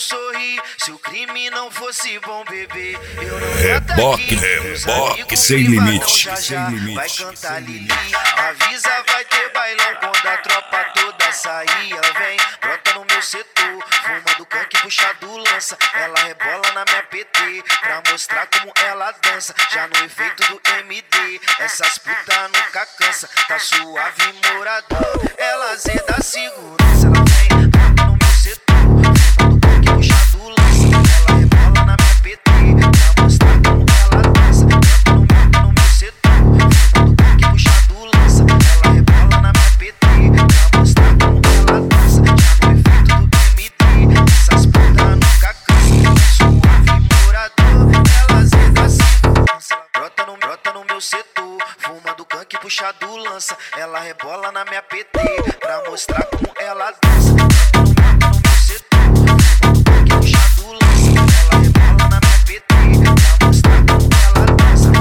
sorrir. Se o crime não fosse bom, bebê, eu não Reboque, reboque, sem limite. Vai cantar Lili, avisa, vai ter bailão quando a tropa toda sair. Ela vem, brota no meu setor, fumando canque, puxado lança. Ela rebola na minha PT, pra mostrar como ela dança. Já no efeito do MD, essas puta nunca cansa. Tá suave, morador, ela zeda a segurança. Ela vem, brota no meu setor, fumando canque, puxado lança. Ela rebola na minha PT, pra mostrar como ela dança. Brota no meu setor, fumando canque, puxado lança. Ela rebola na minha PT, pra mostrar como ela dança. Já no efeito do MD, essas puta nunca cansa. Suave, morador, ela zeda a segurança. Brota no meu setor, fumando canque, puxado lança. Ela rebola na minha PT, pra mostrar como ela dança. Brota no meu setor, fumando canque, puxado lança. Ela rebola na minha PT, pra mostrar como ela dança.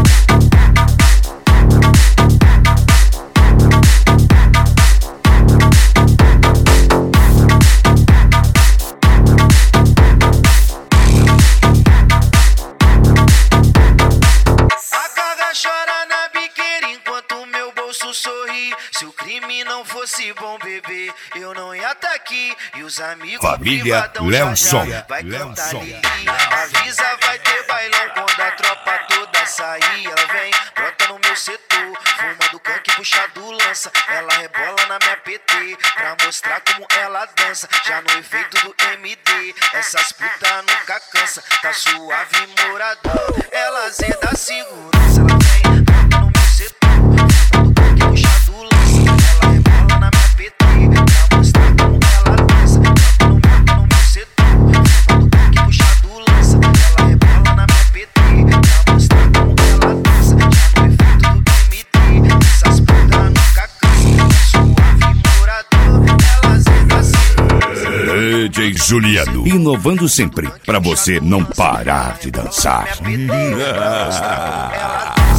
A carga chora na biqueira enquanto meu bolso sorri. Se o crime não fosse bom, bebê, eu não ia tá aqui. E os amigos Família privadão Leonson. já vai cantar Lili. Avisa, vai ter bailão quando a tropa toda sair. Ela vem, brota no meu setor, fumando canque, puxado lança. Ela rebola na minha PT, pra mostrar como ela dança. Já no efeito do MD, essas puta nunca cansa. Tá suave, morador, ela zeda a segurança. Ela vem, brota no meu setor, fumando canque, puxado lança. Ela rebola na minha PT, pra mostrar como ela dança. Brota no meu setor, fumando canque, puxado lança. Ela rebola na minha PT, pra mostrar como ela dança. Já no efeito do MD, essas puta nunca cansa. Suave, morador, ela zeda a segurança. DJ Juliano, inovando sempre, pra você não parar de dançar. Minha PT, pra mostrar como ela dança.